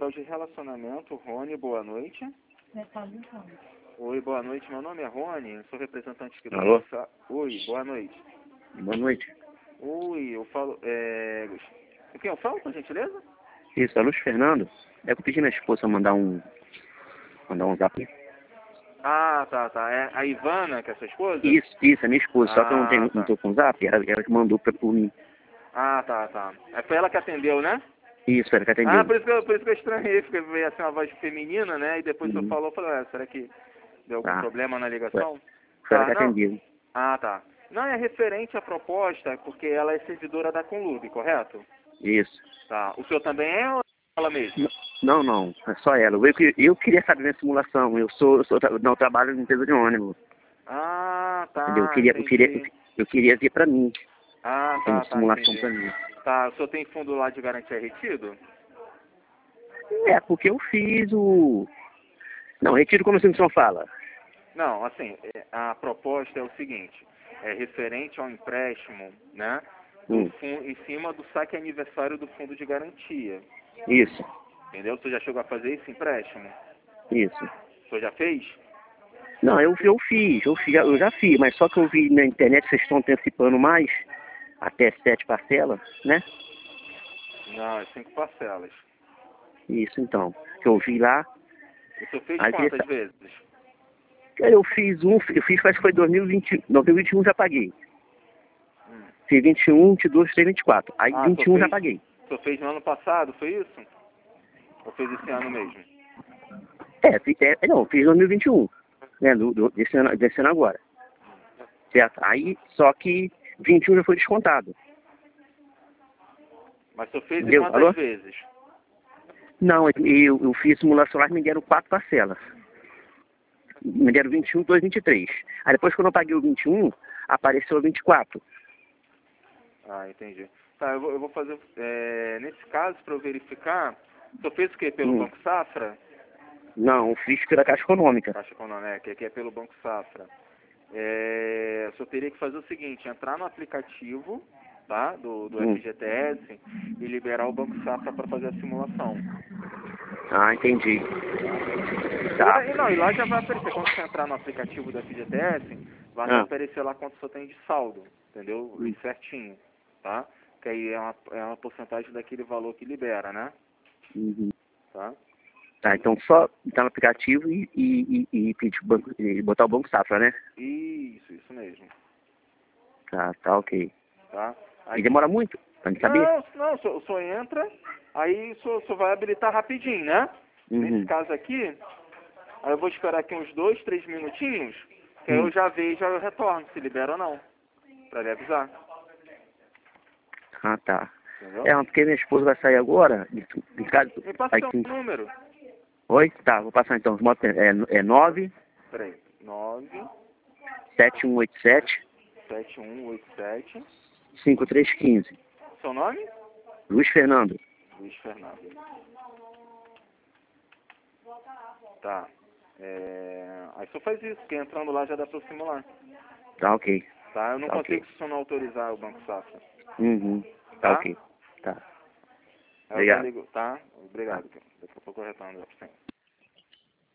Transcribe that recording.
Central de Relacionamento, Rony, boa noite. Oi, boa noite, meu nome é Rony, sou representante aqui do... Alô? Oi, boa noite. Boa noite. Oi, eu falo... Com quem eu falo, por gentileza? Isso, é Luiz Fernando. É que eu pedi minha esposa mandar um zap. Ah, tá. É a Ivana, que é sua esposa? Isso, é minha esposa. Só que eu Ah, não tá. tô com zap, ela que mandou por mim. Ah, tá. Foi ela que atendeu, né? Isso, ela que Ah, atendeu. por isso que eu estranhei, porque veio assim uma voz feminina, né? E depois você falou, eu falei, será que deu algum Tá. problema na ligação? Foi ela Tá, que não. atendeu. Ah, tá. Não, é referente à proposta, porque ela é servidora da Conlube, correto? Isso. Tá. O senhor também é ou ela mesma? Não, é só ela. Eu queria saber minha simulação. Não trabalho em empresa de ônibus. Ah, Entendeu? tá, entendi. Eu queria ver pra mim. Ah, Tem uma tá, simulação entendi. pra mim. Tá, o senhor tem fundo lá de garantia retido? É, porque eu fiz o... Não, retiro como a senhor fala. Não, assim, a proposta é o seguinte, é referente ao empréstimo, né, em cima do saque aniversário do fundo de garantia. Isso. Entendeu? Você já chegou a fazer esse empréstimo? Isso. O senhor já fez? Não, eu já fiz, mas só que eu vi na internet que vocês estão antecipando mais, até 7 parcelas, né? Não, é 5 parcelas. Isso, então, que eu vi lá. O senhor fez Aí quantas vezes? eu fiz parece que foi 2021 já paguei. Fiz 21, 22, 23, 24. Aí Ah, 21 já paguei. o senhor fez no ano passado, foi isso? Ou fez esse ano mesmo? Não, eu fiz 2021, né, desse ano agora. Certo? Aí, só que 21 já foi descontado. Mas o senhor fez em Entendeu? quantas Alô? vezes? Não, eu fiz simulação lá e me deram 4 parcelas. Me deram 21, 2, 23. Aí depois quando eu paguei o 21, apareceu o 24. Ah, entendi. Tá, eu vou fazer, nesse caso, para eu verificar, o senhor fez o quê? Pelo Banco Safra? Não, eu fiz pela Caixa Econômica. Caixa Econômica, que aqui é pelo Banco Safra. O senhor teria que fazer o seguinte, entrar no aplicativo, tá, do FGTS e liberar o Banco Safra para fazer a simulação. Ah, entendi. Tá. E lá já vai aparecer, quando você entrar no aplicativo do FGTS, vai aparecer lá quanto você tem de saldo, entendeu? Bem certinho, tá? Que aí é uma porcentagem daquele valor que libera, né? Tá? Tá, então só entrar no aplicativo e pedir o banco, e botar o Banco Safra, né? Isso mesmo. Tá ok. Tá? E demora muito pra me saber? Não, o senhor entra, aí o senhor vai habilitar rapidinho, né? Nesse caso aqui, aí eu vou esperar aqui uns 2, 3 minutinhos, que aí eu já vejo, já eu retorno, se libera ou não, pra lhe avisar. Ah, tá. Entendeu? Porque minha esposa vai sair agora, de casa. Me passa seu número. Oi? Tá, vou passar então. É 9... Peraí, 9... 7187... 7187... 5315. Seu nome? Luiz Fernando. Luiz Fernando. Tá. Aí só faz isso, porque entrando lá já dá pra simular. Tá ok. Tá? Eu não Tá consigo ok. se o senhor não autorizar o Banco Safra. Tá ok. Tá. Aí eu já Obrigado. ligo, tá? Obrigado. Daqui a pouco eu retorno pra você.